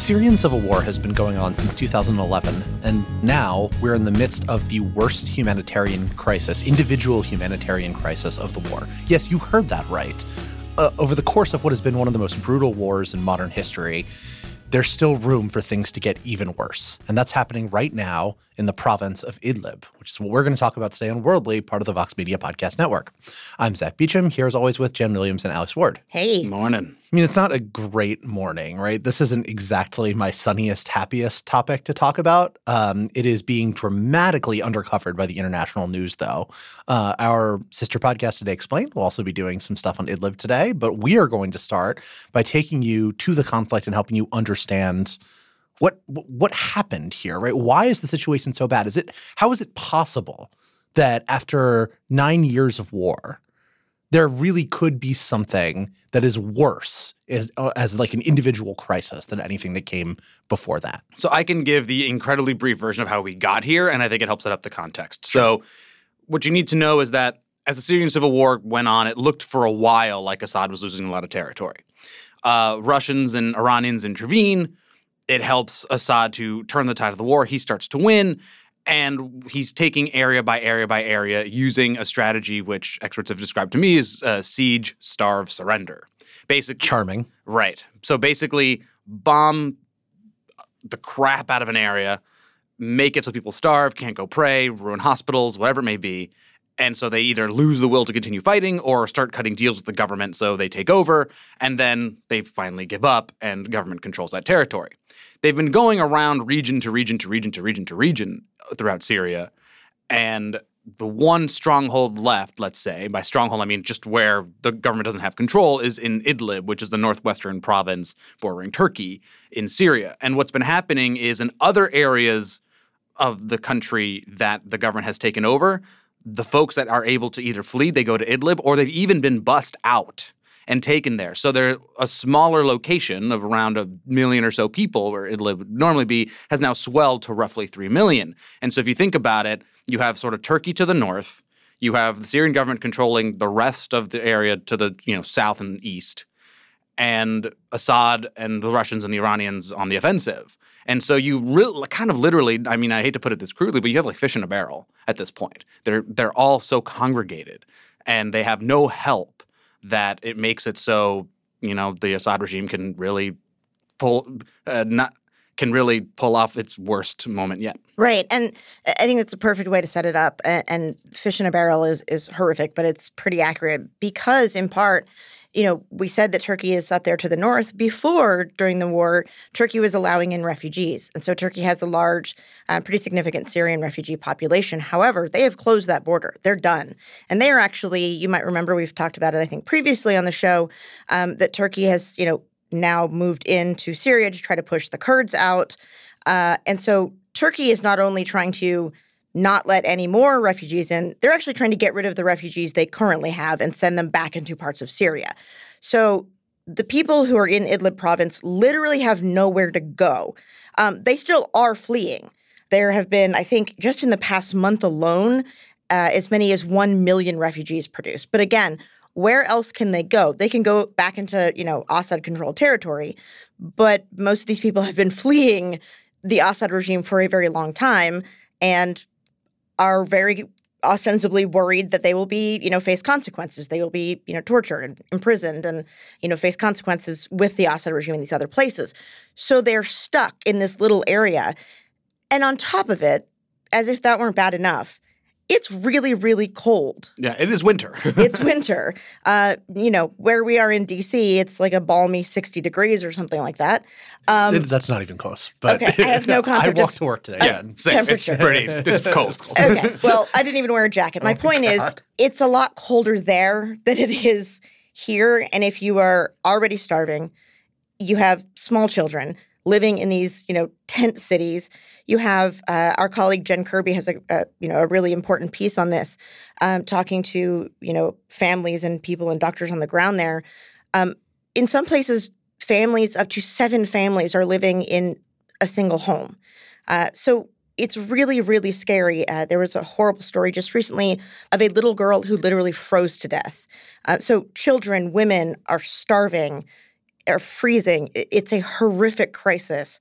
Syrian civil war has been going on since 2011, and now we're in the midst of the worst humanitarian crisis, individual humanitarian crisis of the war. Yes, you heard that right. Over the course of what has been one of the most brutal wars in modern history, there's still room for things to get even worse. And that's happening right now in the province of Idlib, which is what we're going to talk about today on Worldly, part of the Vox Media Podcast Network. I'm Zach Beecham, here as always with Jen Williams and Alex Ward. Hey. Morning. I mean, it's not a great morning, right? This isn't exactly my sunniest, happiest topic to talk about. It is being dramatically undercovered by the international news, though. Our sister podcast, Today Explained, will also be doing some stuff on Idlib today, but we are going to start by taking you to the conflict and helping you understand what happened here, right? Why is the situation so bad? How is it possible that after 9 years of war, there really could be something that is worse as like an individual crisis than anything that came before that? So I can give the incredibly brief version of how we got here, and I think it helps set up the context. Sure. So what you need to know is that as the Syrian civil war went on, it looked for a while like Assad was losing a lot of territory. Russians and Iranians intervene. It helps Assad to turn the tide of the war. He starts to win. And he's taking area by area by area using a strategy which experts have described to me as siege, starve, surrender. Basically, charming. Right. So basically, bomb the crap out of an area, make it so people starve, can't go pray, ruin hospitals, whatever it may be. And so they either lose the will to continue fighting or start cutting deals with the government so they take over, and then they finally give up and government controls that territory. They've been going around region to region to region to region to region throughout Syria, and the one stronghold left, let's say, by stronghold I mean just where the government doesn't have control, is in Idlib, which is the northwestern province bordering Turkey in Syria. And what's been happening is in other areas of the country that the government has taken over, the folks that are able to either flee, they go to Idlib, or they've even been bussed out and taken there. So they're a smaller location of around 1 million or so people, where Idlib would normally be, has now swelled to roughly 3 million. And so if you think about it, you have sort of Turkey to the north, you have the Syrian government controlling the rest of the area to the south and east, and Assad and the Russians and the Iranians on the offensive. And so you kind of literally, I mean, I hate to put it this crudely, but you have like fish in a barrel at this point. They're all so congregated, and they have no help that it makes it so, the Assad regime can really pull off its worst moment yet. Right. And I think that's a perfect way to set it up. And fish in a barrel is horrific, but it's pretty accurate because, in part, we said that Turkey is up there to the north. Before, during the war, Turkey was allowing in refugees. And so Turkey has a large, pretty significant Syrian refugee population. However, they have closed that border. They're done. And they are actually, you might remember we've talked about it, I think, previously on the show, that Turkey has, now moved into Syria to try to push the Kurds out. And so Turkey is not only trying to not let any more refugees in, they're actually trying to get rid of the refugees they currently have and send them back into parts of Syria. So the people who are in Idlib province literally have nowhere to go. They still are fleeing. There have been, I think, just in the past month alone, as many as 1 million refugees produced. But again, where else can they go? They can go back into, Assad-controlled territory, but most of these people have been fleeing the Assad regime for a very long time and are very ostensibly worried that they will be, face consequences. They will be, tortured and imprisoned and, face consequences with the Assad regime in these other places. So they're stuck in this little area. And on top of it, as if that weren't bad enough, it's really, really cold. Yeah, it is winter. It's winter. Where we are in D.C., it's like a balmy 60 degrees or something like that. That's not even close. But okay, I have no concept I walked to work today. Yeah, temperature. It's cold. Okay, well, I didn't even wear a jacket. My point is, it's a lot colder there than it is here. And if you are already starving, you have small children living in these, tent cities. You have our colleague Jen Kirby has a really important piece on this, talking to, families and people and doctors on the ground there. In some places, families, up to 7 families are living in a single home. So it's really, really scary. There was a horrible story just recently of a little girl who literally froze to death. So children, women are starving. are freezing. It's a horrific crisis.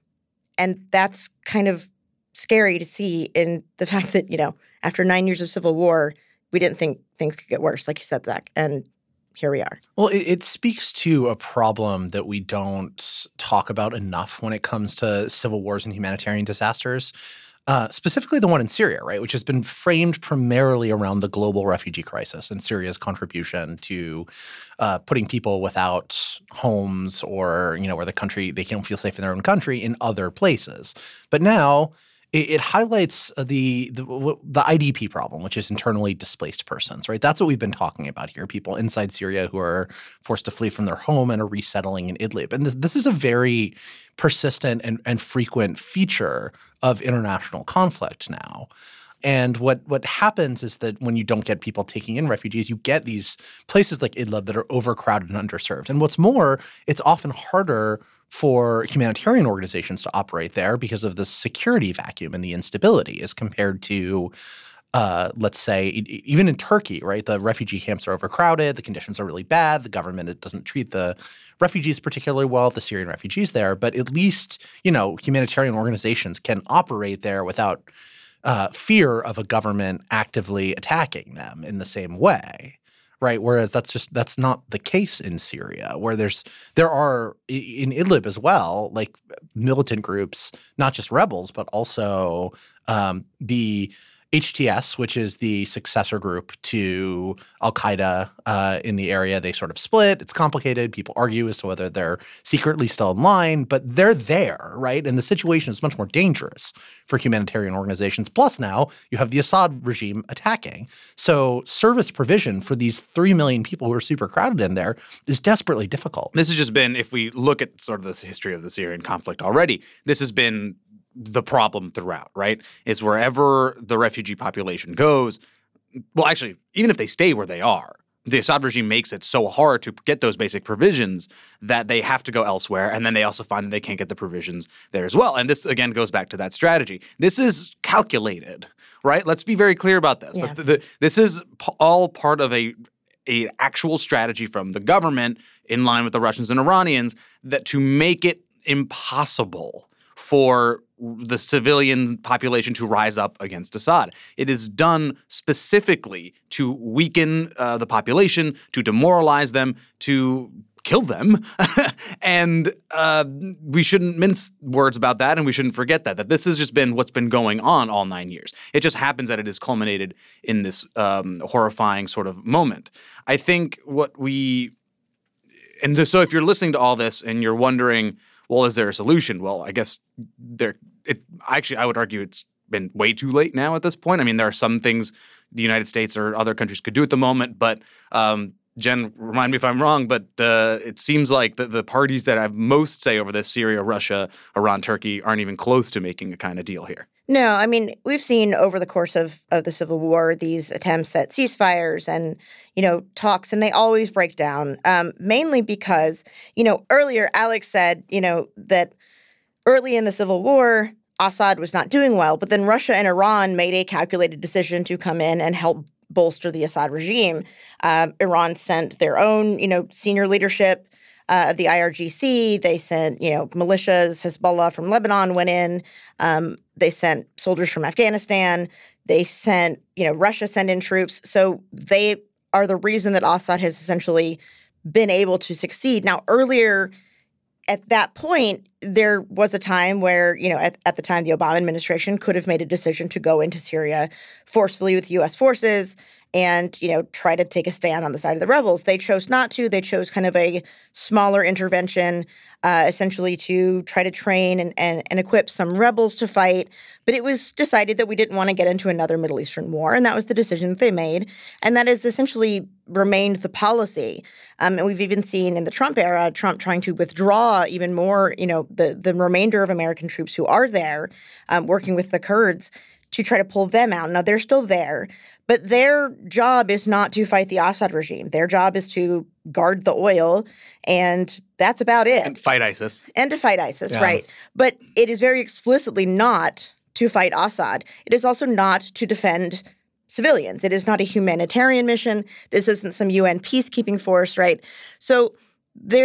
And that's kind of scary to see in the fact that, after 9 years of civil war, we didn't think things could get worse, like you said, Zach. And here we are. Well, it speaks to a problem that we don't talk about enough when it comes to civil wars and humanitarian disasters, specifically the one in Syria, right, which has been framed primarily around the global refugee crisis and Syria's contribution to putting people without homes or, where they can't feel safe in their own country in other places. But now it highlights the IDP problem, which is internally displaced persons, right? That's what we've been talking about here, people inside Syria who are forced to flee from their home and are resettling in Idlib. And this is a very persistent and frequent feature of international conflict now. And what happens is that when you don't get people taking in refugees, you get these places like Idlib that are overcrowded and underserved. And what's more, it's often harder for humanitarian organizations to operate there because of the security vacuum and the instability as compared to, let's say, even in Turkey, right? The refugee camps are overcrowded. The conditions are really bad. The government doesn't treat the refugees particularly well, the Syrian refugees there. But at least, humanitarian organizations can operate there without fear of a government actively attacking them in the same way. Right. Whereas that's not the case in Syria, where there are in Idlib as well, like militant groups, not just rebels, but also the HTS, which is the successor group to al-Qaeda in the area. They sort of split. It's complicated. People argue as to whether they're secretly still in line, but they're there, right? And the situation is much more dangerous for humanitarian organizations. Plus now you have the Assad regime attacking. So service provision for these 3 million people who are super crowded in there is desperately difficult. This has just been, if we look at sort of the history of the Syrian conflict already, this has been the problem throughout, right? Is wherever the refugee population goes, well, actually, even if they stay where they are, the Assad regime makes it so hard to get those basic provisions that they have to go elsewhere. And then they also find that they can't get the provisions there as well. And this, again, goes back to that strategy. This is calculated, right? Let's be very clear about this. Yeah. This is all part of a actual strategy from the government in line with the Russians and Iranians that to make it impossible for the civilian population to rise up against Assad. It is done specifically to weaken the population, to demoralize them, to kill them. And we shouldn't mince words about that, and we shouldn't forget that this has just been what's been going on all 9 years. It just happens that it is culminated in this horrifying sort of moment. I think so if you're listening to all this and you're wondering, well, is there a solution? Well, I guess I would argue it's been way too late now at this point. I mean, there are some things the United States or other countries could do at the moment, but Jen, remind me if I'm wrong, but it seems like the parties that have most say over this, Syria, Russia, Iran, Turkey, aren't even close to making a kind of deal here. No, I mean, we've seen over the course of the Civil War these attempts at ceasefires and, talks, and they always break down, mainly because, earlier Alex said, that early in the Civil War, Assad was not doing well, but then Russia and Iran made a calculated decision to come in and help bolster the Assad regime. Iran sent their own, senior leadership of the IRGC. They sent, militias. Hezbollah from Lebanon went in. They sent soldiers from Afghanistan. They sent, Russia sent in troops. So they are the reason that Assad has essentially been able to succeed. Now, earlier at that point, there was a time where, at the time, the Obama administration could have made a decision to go into Syria forcefully with U.S. forces and, try to take a stand on the side of the rebels. They chose not to. They chose kind of a smaller intervention, essentially to try to train and equip some rebels to fight. But it was decided that we didn't want to get into another Middle Eastern war, and that was the decision that they made. And that has essentially remained the policy. And we've even seen in the Trump era, Trump trying to withdraw even more, the remainder of American troops who are there, working with the Kurds to try to pull them out. Now, they're still there, but their job is not to fight the Assad regime. Their job is to guard the oil, and that's about it. And fight ISIS. And to fight ISIS, right. But it is very explicitly not to fight Assad. It is also not to defend civilians. It is not a humanitarian mission. This isn't some UN peacekeeping force, right? So there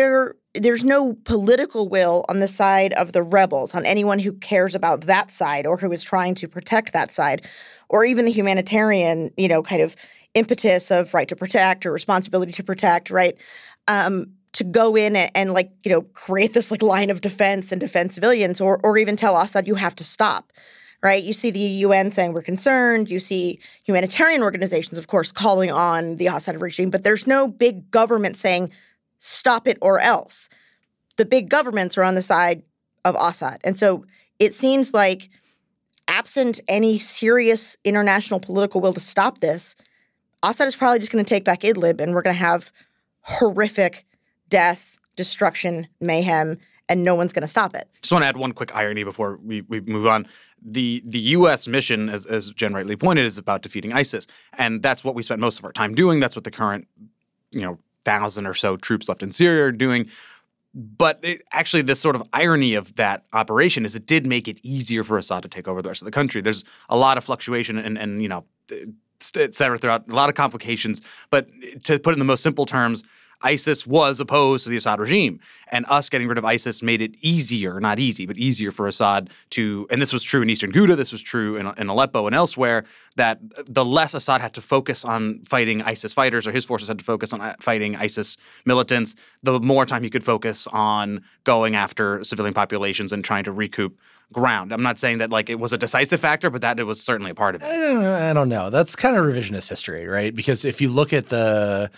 there's no political will on the side of the rebels, on anyone who cares about that side or who is trying to protect that side, or even the humanitarian, kind of impetus of right to protect or responsibility to protect, right? To go in and create this line of defense and defend civilians, or even tell Assad you have to stop, right? You see the UN saying we're concerned. You see humanitarian organizations, of course, calling on the Assad regime, but there's no big government saying stop it or else. The big governments are on the side of Assad. And so it seems like absent any serious international political will to stop this, Assad is probably just going to take back Idlib, and we're going to have horrific death, destruction, mayhem, and no one's going to stop it. Just want to add one quick irony before we move on. The U.S. mission, as Jen rightly pointed, is about defeating ISIS. And that's what we spent most of our time doing. That's what the current, 1,000 or so troops left in Syria are doing. But actually, the sort of irony of that operation is it did make it easier for Assad to take over the rest of the country. There's a lot of fluctuation and et cetera, throughout, a lot of complications. But to put it in the most simple terms, ISIS was opposed to the Assad regime, and us getting rid of ISIS made it easier, not easy, but easier for Assad to, and this was true in eastern Ghouta, this was true in Aleppo and elsewhere, that the less Assad had to focus on fighting ISIS fighters, or his forces had to focus on fighting ISIS militants, the more time he could focus on going after civilian populations and trying to recoup ground. I'm not saying that it was a decisive factor, but that it was certainly a part of it. I don't know. That's kind of revisionist history, right? Because if you look at the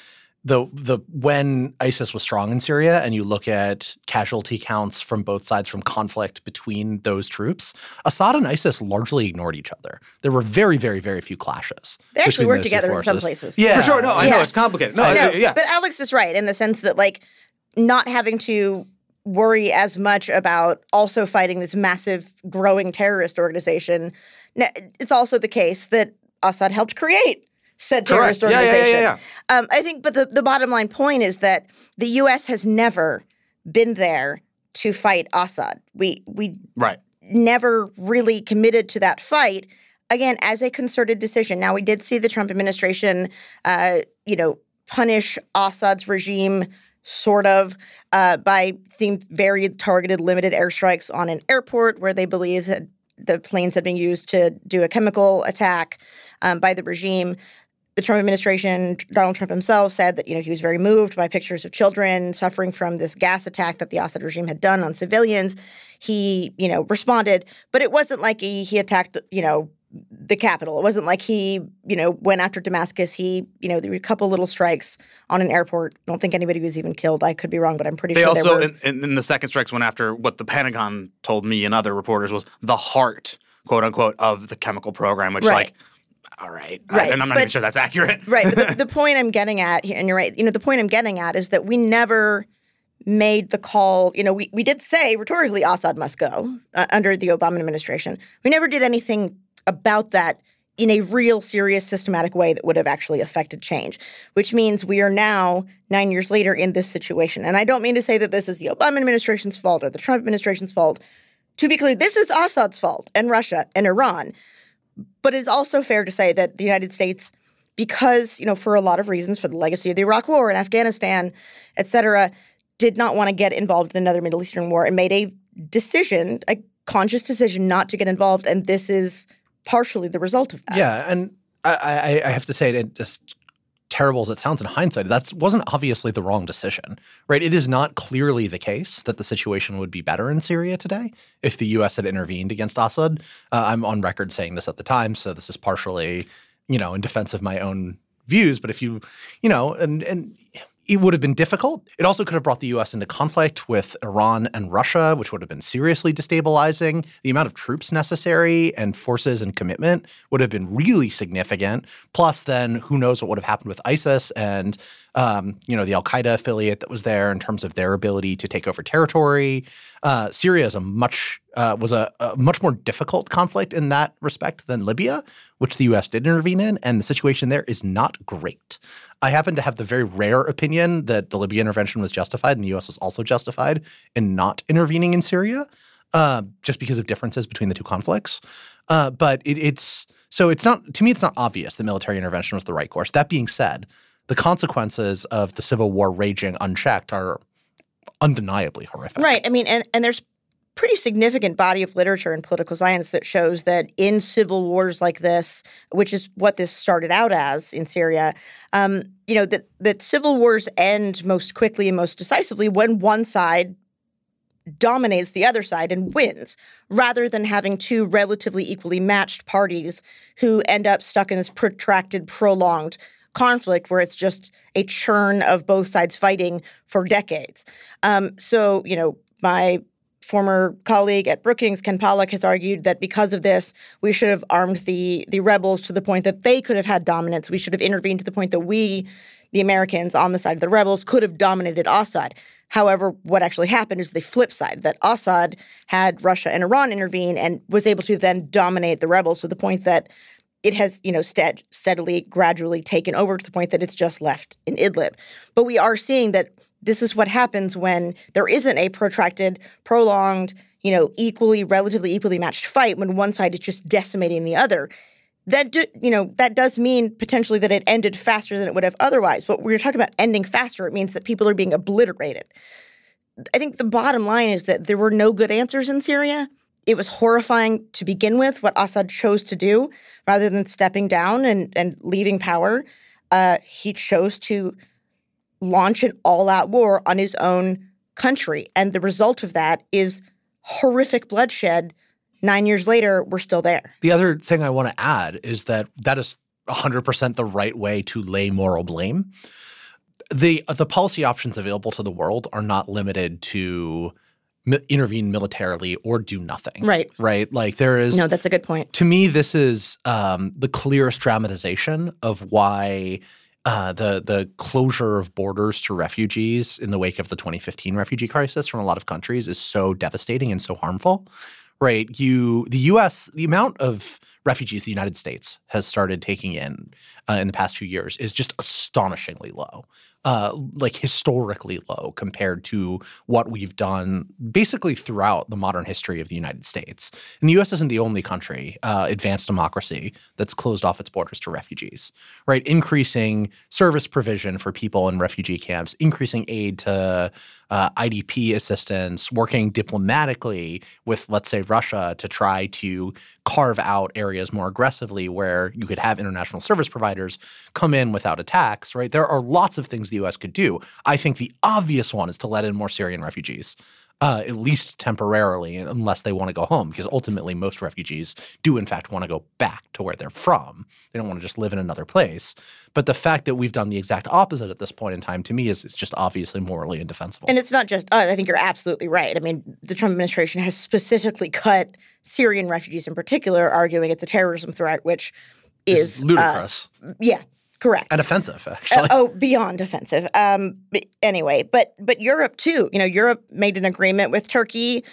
when ISIS was strong in Syria and you look at casualty counts from both sides from conflict between those troops, Assad and ISIS largely ignored each other. There were very, very, very few clashes. They actually worked together in some places. Yeah. For sure. No, I know it's complicated. No, yeah. But Alex is right in the sense that not having to worry as much about also fighting this massive growing terrorist organization. It's also the case that Assad helped create said terrorist organization. Yeah. I think, but the bottom line point is that the U.S. has never been there to fight Assad. We never really committed to that fight, again, as a concerted decision. Now, we did see the Trump administration, punish Assad's regime sort of by very targeted, limited airstrikes on an airport where they believe that the planes had been used to do a chemical attack by the regime. The Trump administration, Donald Trump himself, said that he was very moved by pictures of children suffering from this gas attack that the Assad regime had done on civilians. He, responded, but it wasn't like he attacked, the capital. It wasn't like he, went after Damascus. There were a couple little strikes on an airport. I don't think anybody was even killed. I could be wrong, but I'm pretty sure they were. In the second strikes went after what the Pentagon told me and other reporters was the heart, quote unquote, of the chemical program, which all right. And I'm not even sure that's accurate. Right. But the point I'm getting at, and you're right, the point I'm getting at is that we never made the call. We did say rhetorically Assad must go under the Obama administration. We never did anything about that in a real, serious, systematic way that would have actually affected change, which means we are now 9 years later in this situation. And I don't mean to say that this is the Obama administration's fault or the Trump administration's fault. To be clear, this is Assad's fault and Russia and Iran. But it's also fair to say that the United States, because, for a lot of reasons, for the legacy of the Iraq War and Afghanistan, et cetera, did not want to get involved in another Middle Eastern war and made a conscious decision not to get involved. And this is partially the result of that. Yeah, and I have to say, as terrible as it sounds in hindsight, that wasn't obviously the wrong decision, right? It is not clearly the case that the situation would be better in Syria today if the U.S. had intervened against Assad. I'm on record saying this at the time, so this is partially, in defense of my own views. But if you, and it would have been difficult. It also could have brought the U.S. into conflict with Iran and Russia, which would have been seriously destabilizing. The amount of troops necessary and forces and commitment would have been really significant. Plus, then who knows what would have happened with ISIS and, the al-Qaeda affiliate that was there in terms of their ability to take over territory. Syria is was a much more difficult conflict in that respect than Libya, which the U.S. did intervene in, and the situation there is not great. I happen to have the very rare opinion that the Libya intervention was justified and the U.S. was also justified in not intervening in Syria, just because of differences between the two conflicts. But it's not, to me, it's not obvious that military intervention was the right course. That being said, the consequences of the civil war raging unchecked are undeniably horrific. Right. I mean, and there's pretty significant body of literature in political science that shows that in civil wars like this, which is what this started out as in Syria, that civil wars end most quickly and most decisively when one side dominates the other side and wins, rather than having two relatively equally matched parties who end up stuck in this protracted, prolonged conflict where it's just a churn of both sides fighting for decades. My former colleague at Brookings, Ken Pollack, has argued that because of this, we should have armed the rebels to the point that they could have had dominance. We should have intervened to the point that we, the Americans on the side of the rebels, could have dominated Assad. However, what actually happened is the flip side, that Assad had Russia and Iran intervene and was able to then dominate the rebels to the point that it has, steadily, gradually taken over to the point that it's just left in Idlib. But we are seeing that this is what happens when there isn't a protracted, prolonged, relatively equally matched fight, when one side is just decimating the other. That does mean potentially that it ended faster than it would have otherwise. But when we're talking about ending faster, it means that people are being obliterated. I think the bottom line is that there were no good answers in Syria. It was horrifying to begin with what Assad chose to do. Rather than stepping down and leaving power, he chose to launch an all-out war on his own country. And the result of that is horrific bloodshed. 9 years later, we're still there. The other thing I want to add is that is 100% the right way to lay moral blame. The policy options available to the world are not limited to intervene militarily or do nothing. Right. Right? Like there is – No, that's a good point. To me, this is the clearest dramatization of why the closure of borders to refugees in the wake of the 2015 refugee crisis from a lot of countries is so devastating and so harmful. Right. The U.S., the amount of refugees the United States has started taking in the past few years is just astonishingly low, like historically low compared to what we've done basically throughout the modern history of the United States. And the U.S. isn't the only country, advanced democracy, that's closed off its borders to refugees, right? Increasing service provision for people in refugee camps, increasing aid to IDP assistance, working diplomatically with, let's say, Russia to try to carve out areas more aggressively where you could have international service providers come in without attacks, right? There are lots of things the U.S. could do. I think the obvious one is to let in more Syrian refugees, at least temporarily, unless they want to go home, because ultimately most refugees do, in fact, want to go back to where they're from. They don't want to just live in another place. But the fact that we've done the exact opposite at this point in time, to me, is just obviously morally indefensible. And it's not just I think you're absolutely right. I mean, the Trump administration has specifically cut Syrian refugees in particular, arguing it's a terrorism threat, which is ludicrous. Yeah. Correct. And offensive, actually. Beyond offensive. But anyway, but Europe too. Europe made an agreement with Turkey.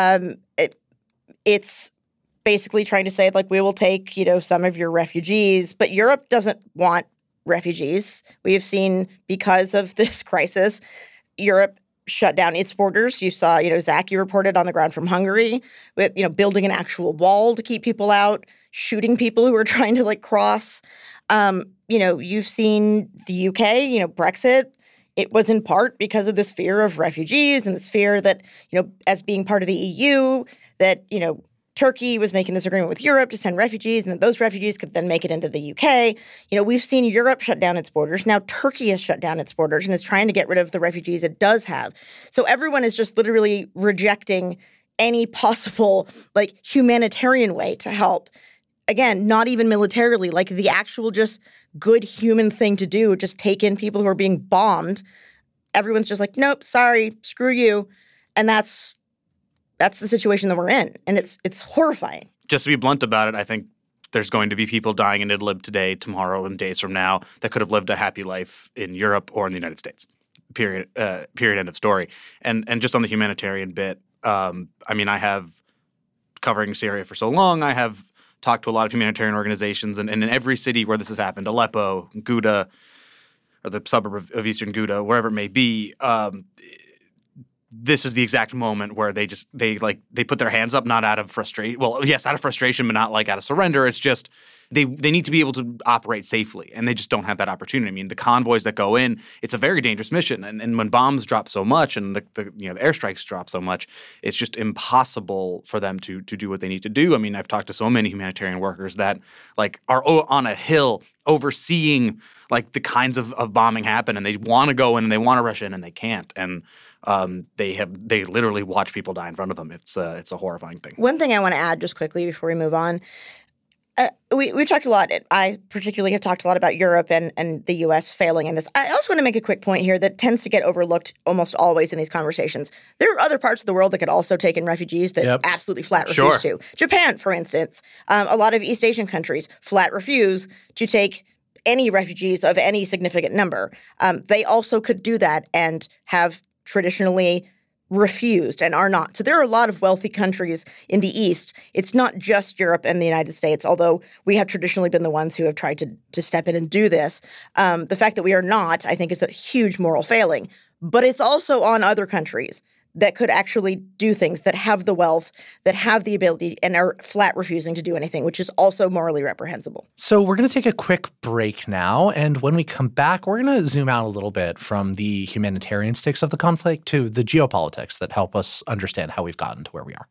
It's basically trying to say, like, we will take, some of your refugees. But Europe doesn't want refugees. We have seen, because of this crisis, Europe shut down its borders. You saw, Zach, you reported on the ground from Hungary with, building an actual wall to keep people out, shooting people who were trying to, cross. You've seen the UK, Brexit. It was in part because of this fear of refugees and this fear that, as being part of the EU, that, Turkey was making this agreement with Europe to send refugees, and that those refugees could then make it into the UK. We've seen Europe shut down its borders. Now Turkey has shut down its borders and is trying to get rid of the refugees it does have. So everyone is just literally rejecting any possible, humanitarian way to help. Again, not even militarily, the actual just good human thing to do, just take in people who are being bombed. Everyone's just like, nope, sorry, screw you. And that's the situation that we're in. And it's horrifying. Just to be blunt about it, I think there's going to be people dying in Idlib today, tomorrow, and days from now that could have lived a happy life in Europe or in the United States. Period. End of story. And just on the humanitarian bit, I have, covering Syria for so long, I have talked to a lot of humanitarian organizations, and in every city where this has happened, Aleppo, Ghouta, or the suburb of eastern Ghouta, wherever it may be, this is the exact moment where they put their hands up, not out of frustration. Well, yes, out of frustration, but not out of surrender. It's just they need to be able to operate safely, and they just don't have that opportunity. I mean, the convoys that go in, it's a very dangerous mission, and when bombs drop so much and the airstrikes drop so much, it's just impossible for them to do what they need to do. I mean, I've talked to so many humanitarian workers that are on a hill overseeing the kinds of bombing happen, and they want to go in and they want to rush in and they can't, and they literally watch people die in front of them. It's a horrifying thing. One thing I want to add just quickly before we move on. We talked a lot. I particularly have talked a lot about Europe and the U.S. failing in this. I also want to make a quick point here that tends to get overlooked almost always in these conversations. There are other parts of the world that could also take in refugees that absolutely flat refuse to. Japan, for instance, a lot of East Asian countries flat refuse to take any refugees of any significant number. They also could do that and have traditionally refused and are not. So there are a lot of wealthy countries in the East. It's not just Europe and the United States, although we have traditionally been the ones who have tried to step in and do this. The fact that we are not, I think, is a huge moral failing. But it's also on other countries that could actually do things, that have the wealth, that have the ability, and are flat refusing to do anything, which is also morally reprehensible. So we're going to take a quick break now, and when we come back, we're going to zoom out a little bit from the humanitarian stakes of the conflict to the geopolitics that help us understand how we've gotten to where we are.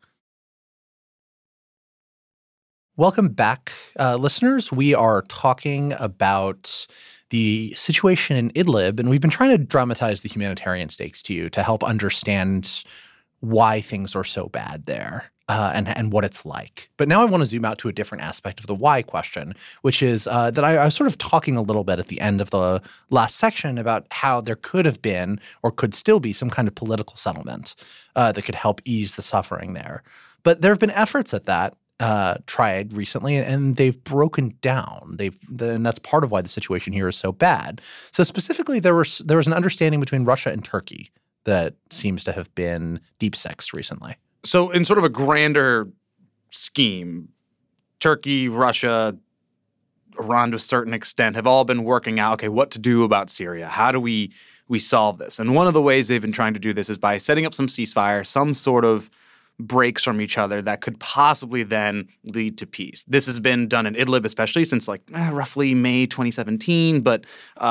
Welcome back, listeners. We are talking about the situation in Idlib, and we've been trying to dramatize the humanitarian stakes to you to help understand why things are so bad there and what it's like. But now I want to zoom out to a different aspect of the why question, which is that I was sort of talking a little bit at the end of the last section about how there could have been or could still be some kind of political settlement that could help ease the suffering there. But there have been efforts at that tried recently, and they've broken down. And that's part of why the situation here is so bad. So specifically, there was an understanding between Russia and Turkey that seems to have been deep-sexed recently. So in sort of a grander scheme, Turkey, Russia, Iran to a certain extent have all been working out, okay, what to do about Syria. How do we solve this? And one of the ways they've been trying to do this is by setting up some ceasefire, some sort of breaks from each other that could possibly then lead to peace. This has been done in Idlib, especially since roughly May 2017, but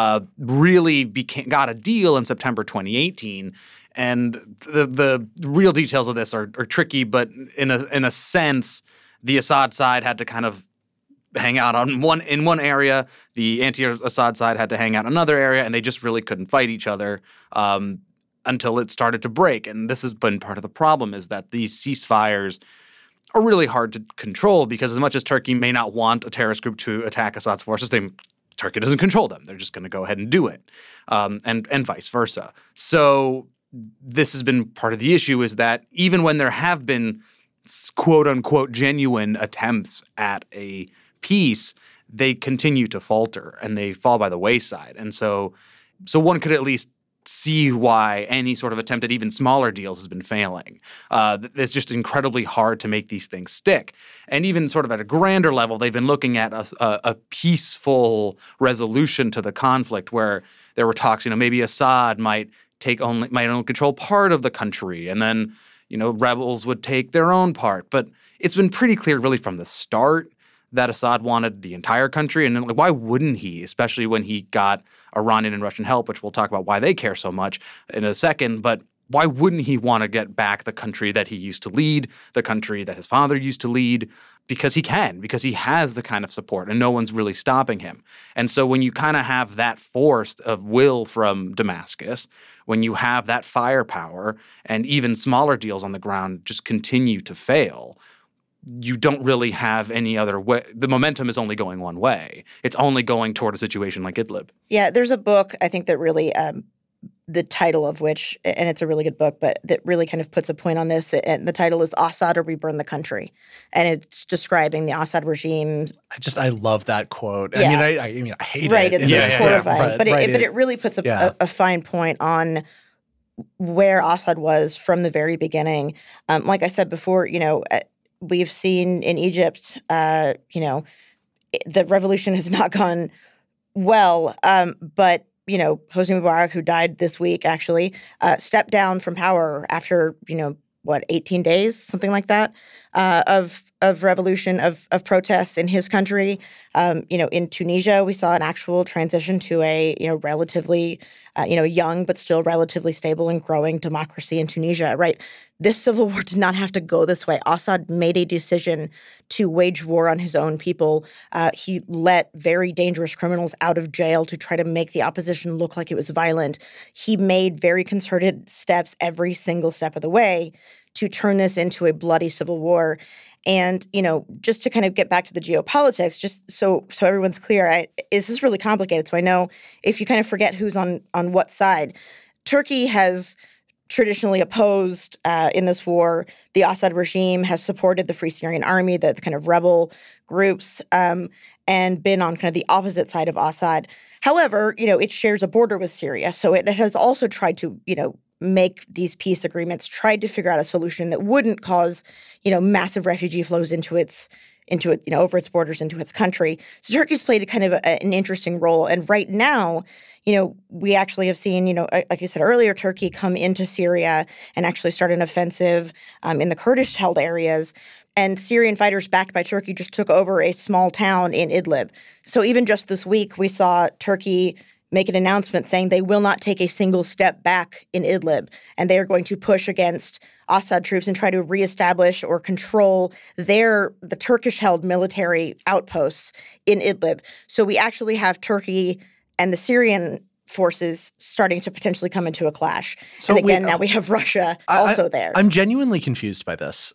really got a deal in September 2018. And the real details of this are tricky, but in a sense, the Assad side had to kind of hang out in one area. The anti-Assad side had to hang out in another area, and they just really couldn't fight each other until it started to break. And this has been part of the problem, is that these ceasefires are really hard to control because as much as Turkey may not want a terrorist group to attack Assad's forces, Turkey doesn't control them. They're just going to go ahead and do it, and vice versa. So this has been part of the issue, is that even when there have been quote-unquote genuine attempts at a peace, they continue to falter and they fall by the wayside. And so one could at least see why any sort of attempt at even smaller deals has been failing. It's just incredibly hard to make these things stick. And even sort of at a grander level, they've been looking at a peaceful resolution to the conflict where there were talks, maybe Assad might only control part of the country, and then, rebels would take their own part. But it's been pretty clear really from the start that Assad wanted the entire country. And why wouldn't he, especially when he got Iranian and Russian help, which we'll talk about why they care so much in a second. But why wouldn't he want to get back the country that he used to lead, the country that his father used to lead? Because he can, because he has the kind of support and no one's really stopping him. And so when you kind of have that force of will from Damascus, when you have that firepower and even smaller deals on the ground just continue to fail, you don't really have any other way. The momentum is only going one way. It's only going toward a situation like Idlib. Yeah, there's a book, I think, that really, the title of which, and it's a really good book, but that really kind of puts a point on this. And the title is Assad or We Burn the Country. And it's describing the Assad regime. I love that quote. Yeah. I mean, I hate right, it. it's horrifying. But it really puts a fine point on where Assad was from the very beginning. Like I said before, we've seen in Egypt, the revolution has not gone well, but, Hosni Mubarak, who died this week, actually, stepped down from power after, 18 days, something like that. of revolution, of protests in his country. In Tunisia, we saw an actual transition to a relatively young but still relatively stable and growing democracy in Tunisia. Right, this civil war did not have to go this way. Assad made a decision to wage war on his own people. He let very dangerous criminals out of jail to try to make the opposition look like it was violent. He made very concerted steps every single step of the way to turn this into a bloody civil war. And, just to kind of get back to the geopolitics, just so everyone's clear, this is really complicated. So I know if you kind of forget who's on what side, Turkey has traditionally opposed in this war. The Assad regime has supported the Free Syrian Army, the kind of rebel groups, and been on kind of the opposite side of Assad. However, it shares a border with Syria. So it has also tried to, make these peace agreements, tried to figure out a solution that wouldn't cause, massive refugee flows into it, over its borders into its country. So Turkey's played a kind of an interesting role. And right now, we actually have seen, like I said earlier, Turkey come into Syria and actually start an offensive in the Kurdish-held areas. And Syrian fighters backed by Turkey just took over a small town in Idlib. So even just this week, we saw Turkey make an announcement saying they will not take a single step back in Idlib, and they are going to push against Assad troops and try to reestablish or control the Turkish-held military outposts in Idlib. So we actually have Turkey and the Syrian forces starting to potentially come into a clash. So and again, now we have Russia also there. I'm genuinely confused by this.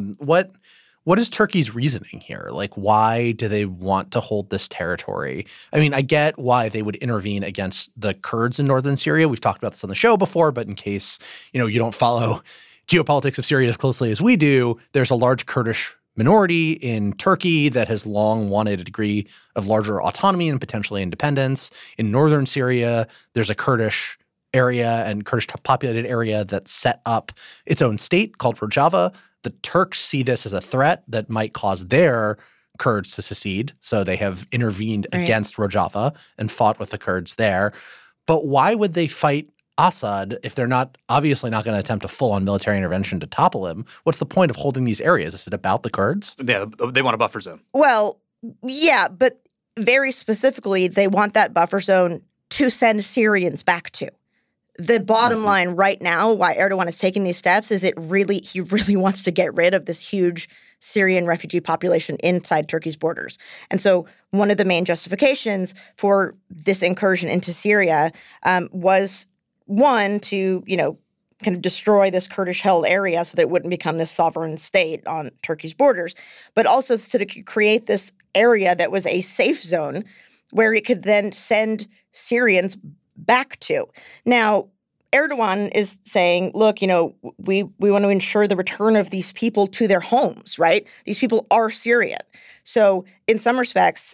What is Turkey's reasoning here? Like, why do they want to hold this territory? I mean, I get why they would intervene against the Kurds in northern Syria. We've talked about this on the show before, but in case, you don't follow geopolitics of Syria as closely as we do, there's a large Kurdish minority in Turkey that has long wanted a degree of larger autonomy and potentially independence. In northern Syria, there's a Kurdish area and Kurdish populated area that set up its own state called Rojava. The Turks see this as a threat that might cause their Kurds to secede. So they have intervened against Rojava and fought with the Kurds there. But why would they fight Assad if they're obviously not going to attempt a full-on military intervention to topple him? What's the point of holding these areas? Is it about the Kurds? Yeah, they want a buffer zone. Well, yeah, but very specifically, they want that buffer zone to send Syrians back to. The bottom line right now, why Erdogan is taking these steps, is he really wants to get rid of this huge Syrian refugee population inside Turkey's borders. And so one of the main justifications for this incursion into Syria was, one, to, kind of destroy this Kurdish-held area so that it wouldn't become this sovereign state on Turkey's borders, but also to create this area that was a safe zone where it could then send Syrians back to. Now, Erdogan is saying, look, we want to ensure the return of these people to their homes, right? These people are Syrian. So in some respects,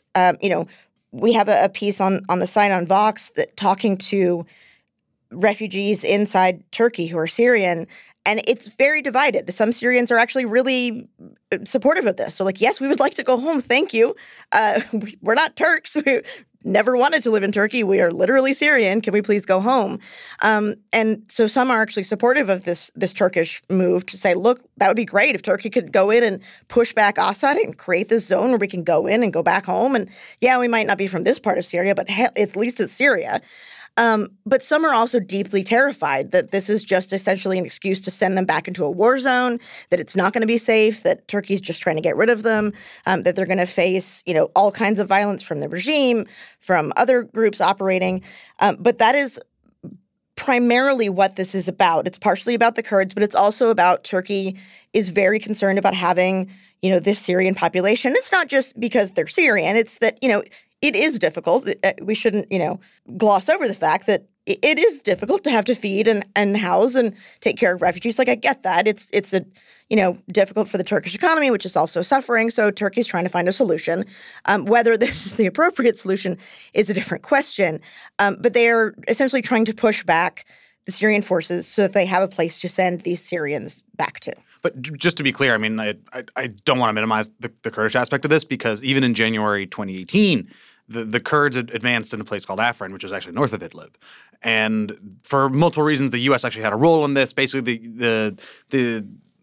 we have a piece on the site on Vox that talking to refugees inside Turkey who are Syrian, and it's very divided. Some Syrians are actually really supportive of this. So like, yes, we would like to go home. Thank you. We're not Turks. We never wanted to live in Turkey. We are literally Syrian. Can we please go home? And so some are actually supportive of this Turkish move to say, look, that would be great if Turkey could go in and push back Assad and create this zone where we can go in and go back home. And yeah, we might not be from this part of Syria, but at least it's Syria. But some are also deeply terrified that this is just essentially an excuse to send them back into a war zone, that it's not going to be safe, that Turkey's just trying to get rid of them, that they're going to face, all kinds of violence from the regime, from other groups operating. But that is primarily what this is about. It's partially about the Kurds, but it's also about Turkey is very concerned about having, this Syrian population. It's not just because they're Syrian. It's that, it is difficult. We shouldn't, gloss over the fact that it is difficult to have to feed and house and take care of refugees. Like, I get that. It's difficult for the Turkish economy, which is also suffering. So Turkey's trying to find a solution. Whether this is the appropriate solution is a different question. But they are essentially trying to push back the Syrian forces so that they have a place to send these Syrians back to. But just to be clear, I mean, I don't want to minimize the Kurdish aspect of this, because even in January 2018, the Kurds advanced in a place called Afrin, which is actually north of Idlib. And for multiple reasons, the U.S. actually had a role in this. Basically, the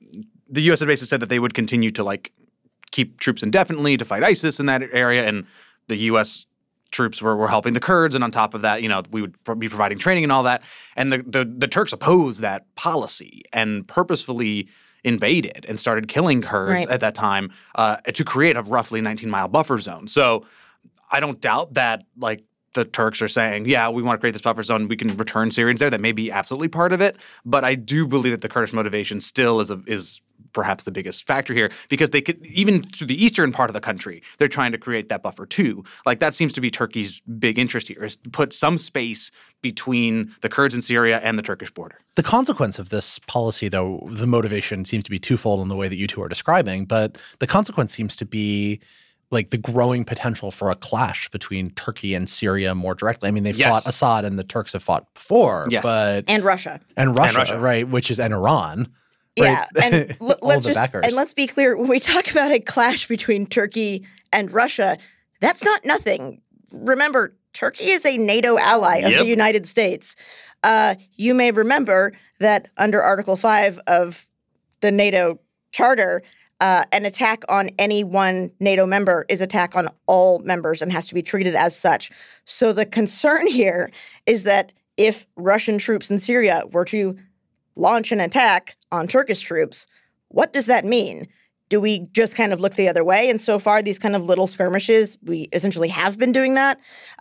the U.S. had basically said that they would continue to like keep troops indefinitely to fight ISIS in that area, and the U.S. troops were helping the Kurds, and on top of that, we would be providing training and all that. And the Turks opposed that policy and purposefully invaded and started killing Kurds at that time to create a roughly 19-mile buffer zone. So I don't doubt that like the Turks are saying, yeah, we want to create this buffer zone. We can return Syrians there. That may be absolutely part of it. But I do believe that the Kurdish motivation still is perhaps the biggest factor here, because they could, even to the eastern part of the country, they're trying to create that buffer too. Like that seems to be Turkey's big interest here, is to put some space between the Kurds in Syria and the Turkish border. The consequence of this policy, though, the motivation seems to be twofold in the way that you two are describing, but the consequence seems to be like the growing potential for a clash between Turkey and Syria more directly. I mean, they fought Assad and the Turks have fought before, but and Russia, right, which is and Iran. Yeah, right? and let's be clear, when we talk about a clash between Turkey and Russia, that's not nothing. Remember, Turkey is a NATO ally of the United States. You may remember that under Article 5 of the NATO Charter, an attack on any one NATO member is attack on all members and has to be treated as such. So the concern here is that if Russian troops in Syria were to launch an attack on Turkish troops, what does that mean? Do we just kind of look the other way? And so far, these kind of little skirmishes, we essentially have been doing that.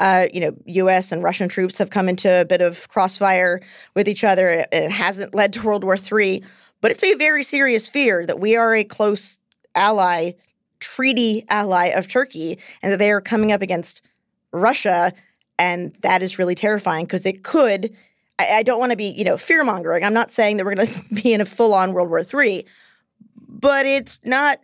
U.S. and Russian troops have come into a bit of crossfire with each other. It hasn't led to World War III. But it's a very serious fear that we are a close ally, treaty ally of Turkey, and that they are coming up against Russia. And that is really terrifying because it could – I don't want to be, fear-mongering. I'm not saying that we're going to be in a full-on World War III, but it's not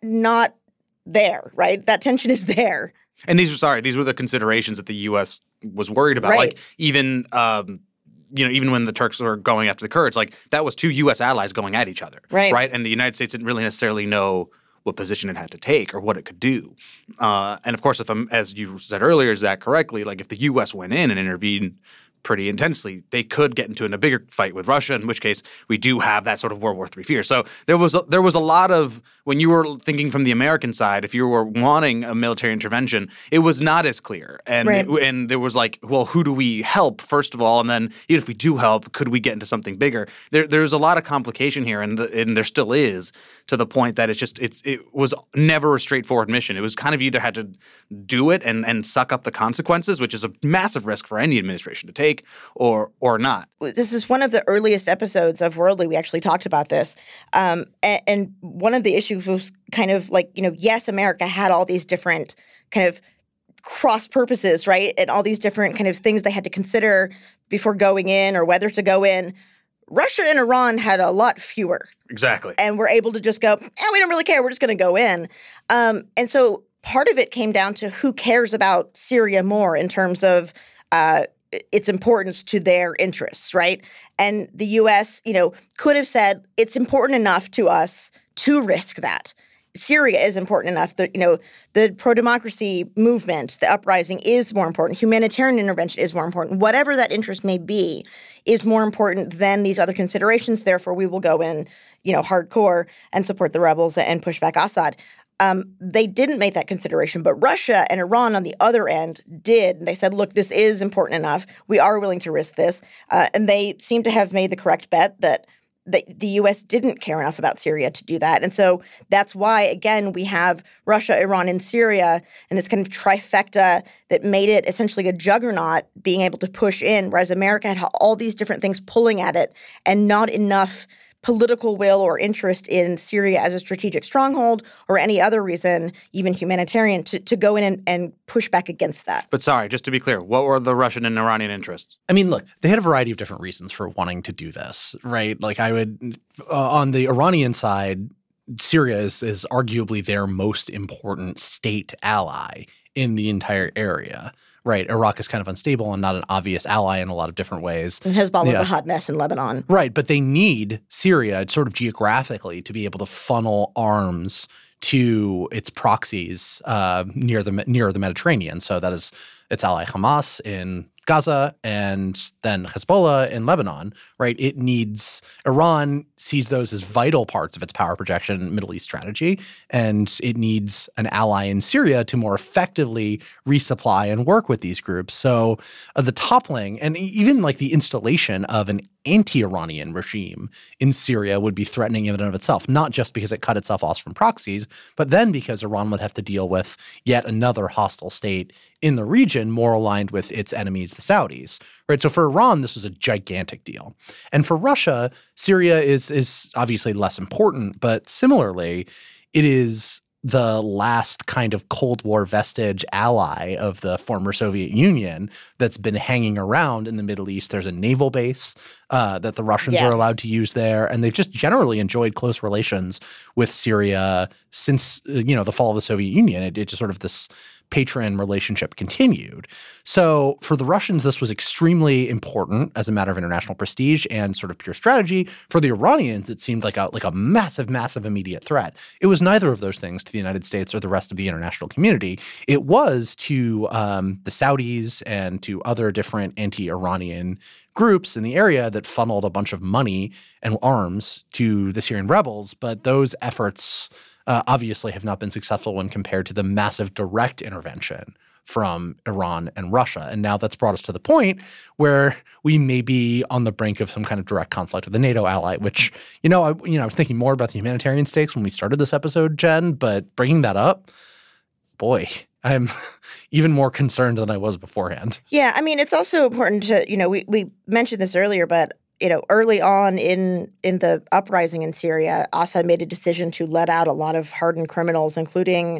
there, right? That tension is there. And these were the considerations that the U.S. was worried about. Right. Like even when the Turks were going after the Kurds, like that was two U.S. allies going at each other, right? And the United States didn't really necessarily know what position it had to take or what it could do. And of course, as you said earlier, Zach, correctly, like if the U.S. went in and intervened pretty intensely, they could get into a bigger fight with Russia, in which case we do have that sort of World War III fear. So there was a lot of, when you were thinking from the American side, if you were wanting a military intervention, it was not as clear. And and there was like, well, who do we help, first of all? And then even if we do help, could we get into something bigger? There's a lot of complication here, and there still is, to the point that it was never a straightforward mission. It was kind of either had to do it and suck up the consequences, which is a massive risk for any administration to take, or not. This is one of the earliest episodes of Worldly. We actually talked about this. And one of the issues was kind of like, yes, America had all these different kind of cross purposes, right? And all these different kind of things they had to consider before going in or whether to go in. Russia and Iran had a lot fewer. Exactly. And were able to just go, we don't really care. We're just going to go in. And so part of it came down to who cares about Syria more in terms of its importance to their interests, right? And the U.S., could have said it's important enough to us to risk that. Syria is important enough that, the pro-democracy movement, the uprising is more important. Humanitarian intervention is more important. Whatever that interest may be is more important than these other considerations. Therefore, we will go in, hardcore and support the rebels and push back Assad. They didn't make that consideration, but Russia and Iran on the other end did. They said, look, this is important enough. We are willing to risk this. And they seem to have made the correct bet that the U.S. didn't care enough about Syria to do that. And so that's why, again, we have Russia, Iran, and Syria, and this kind of trifecta that made it essentially a juggernaut being able to push in, whereas America had all these different things pulling at it and not enough political will or interest in Syria as a strategic stronghold or any other reason, even humanitarian, to go in and push back against that. But sorry, just to be clear, what were the Russian and Iranian interests? I mean, look, they had a variety of different reasons for wanting to do this, right? Like I would, on the Iranian side, Syria is arguably their most important state ally in the entire area. Right. Iraq is kind of unstable and not an obvious ally in a lot of different ways. And Hezbollah is a hot mess in Lebanon. Right. But they need Syria sort of geographically to be able to funnel arms to its proxies near the Mediterranean. So that is its ally Hamas in Gaza and then Hezbollah in Lebanon, right? Iran sees those as vital parts of its power projection Middle East strategy, and it needs an ally in Syria to more effectively resupply and work with these groups. So the toppling and even like the installation of an anti-Iranian regime in Syria would be threatening in and of itself, not just because it cut itself off from proxies, but then because Iran would have to deal with yet another hostile state in the region more aligned with its enemies, the Saudis, right? So for Iran, this was a gigantic deal. And for Russia, Syria is obviously less important, but similarly, it is the last kind of Cold War vestige ally of the former Soviet Union that's been hanging around in the Middle East. There's a naval base that the Russians are allowed to use there, and they've just generally enjoyed close relations with Syria since the fall of the Soviet Union. It just sort of this patron relationship continued. So for the Russians, this was extremely important as a matter of international prestige and sort of pure strategy. For the Iranians, it seemed like a massive, massive immediate threat. It was neither of those things to the United States or the rest of the international community. It was to the Saudis and to other different anti-Iranian groups in the area that funneled a bunch of money and arms to the Syrian rebels. But those efforts obviously have not been successful when compared to the massive direct intervention from Iran and Russia. And now that's brought us to the point where we may be on the brink of some kind of direct conflict with a NATO ally, which, I was thinking more about the humanitarian stakes when we started this episode, Jen, but bringing that up, boy, I'm even more concerned than I was beforehand. Yeah, I mean, it's also important to, we mentioned this earlier, but early on in the uprising in Syria, Assad made a decision to let out a lot of hardened criminals, including,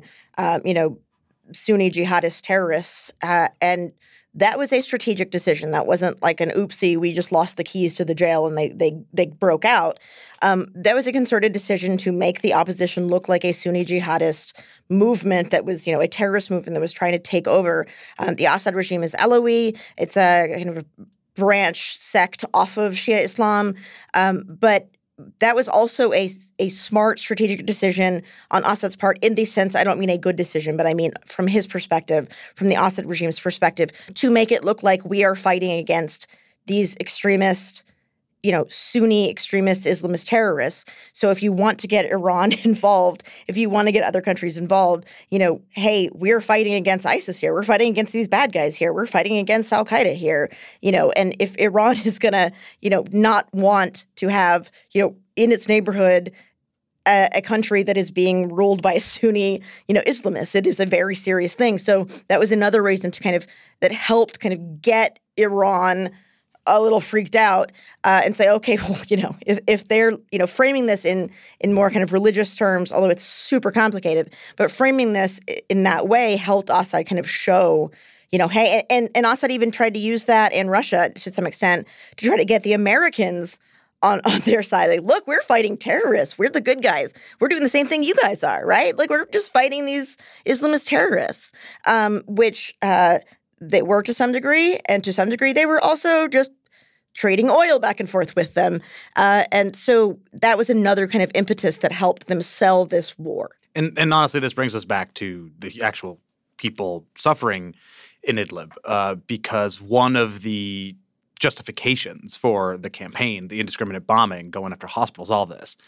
Sunni jihadist terrorists. And that was a strategic decision. That wasn't like an oopsie, we just lost the keys to the jail and they broke out. That was a concerted decision to make the opposition look like a Sunni jihadist movement that was, a terrorist movement that was trying to take over. The Assad regime is Alawi. It's a kind of a branch sect off of Shia Islam. But that was also a smart strategic decision on Assad's part in the sense, I don't mean a good decision, but I mean from his perspective, from the Assad regime's perspective, to make it look like we are fighting against these extremist, Sunni extremist Islamist terrorists. So if you want to get Iran involved, if you want to get other countries involved, hey, we're fighting against ISIS here. We're fighting against these bad guys here. We're fighting against Al-Qaeda here. And if Iran is going to, not want to have, in its neighborhood a country that is being ruled by Sunni, Islamists, it is a very serious thing. So that was another reason that helped get Iran a little freaked out and say, okay, well, if they're, framing this in more kind of religious terms, although it's super complicated, but framing this in that way helped Assad kind of show, hey, and Assad even tried to use that in Russia to some extent to try to get the Americans on their side. Like, look, we're fighting terrorists. We're the good guys. We're doing the same thing you guys are, right? Like, we're just fighting these Islamist terrorists, which they were to some degree, and to some degree they were also just trading oil back and forth with them. And so that was another kind of impetus that helped them sell this war. And honestly, this brings us back to the actual people suffering in Idlib, because one of the justifications for the campaign, the indiscriminate bombing, going after hospitals, all this,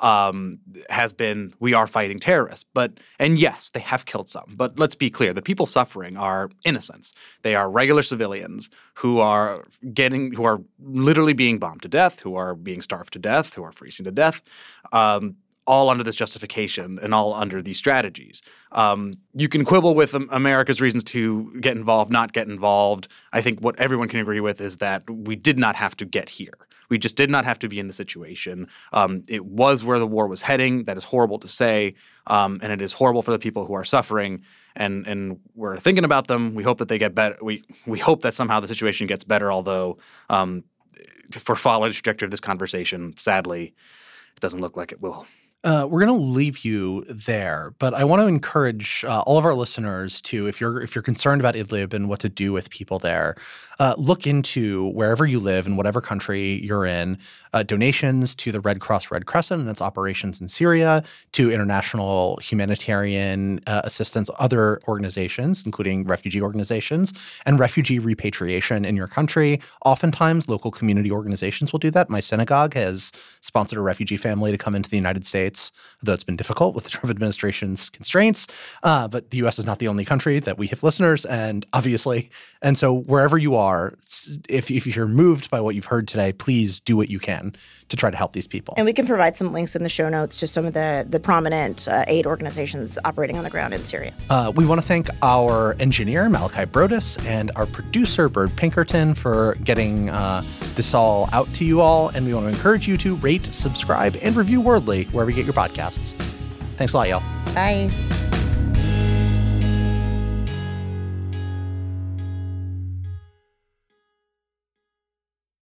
has been we are fighting terrorists. And yes, they have killed some. But let's be clear, the people suffering are innocents. They are regular civilians who are literally being bombed to death, who are being starved to death, who are freezing to death. All under this justification and all under these strategies. You can quibble with America's reasons to get involved, not get involved. I think what everyone can agree with is that we did not have to get here. We just did not have to be in the situation. It was where the war was heading. That is horrible to say, and it is horrible for the people who are suffering. And we're thinking about them. We hope that they get better. We hope that somehow the situation gets better, although for following the trajectory of this conversation, sadly, it doesn't look like it will. We're going to leave you there, but I want to encourage all of our listeners to, if you're concerned about Idlib and what to do with people there, look into wherever you live in whatever country you're in, donations to the Red Cross Red Crescent and its operations in Syria, to international humanitarian assistance, other organizations, including refugee organizations, and refugee repatriation in your country. Oftentimes, local community organizations will do that. My synagogue has sponsored a refugee family to come into the United States, though it's been difficult with the Trump administration's constraints. But the U.S. is not the only country that we have listeners, and obviously. And so wherever you are, if you're moved by what you've heard today, please do what you can to try to help these people. And we can provide some links in the show notes to some of the prominent aid organizations operating on the ground in Syria. We want to thank our engineer, Malachi Brodus, and our producer, Bird Pinkerton, for getting this all out to you all. And we want to encourage you to rate, subscribe, and review Wordly wherever you get your podcasts. Thanks a lot, y'all. Bye.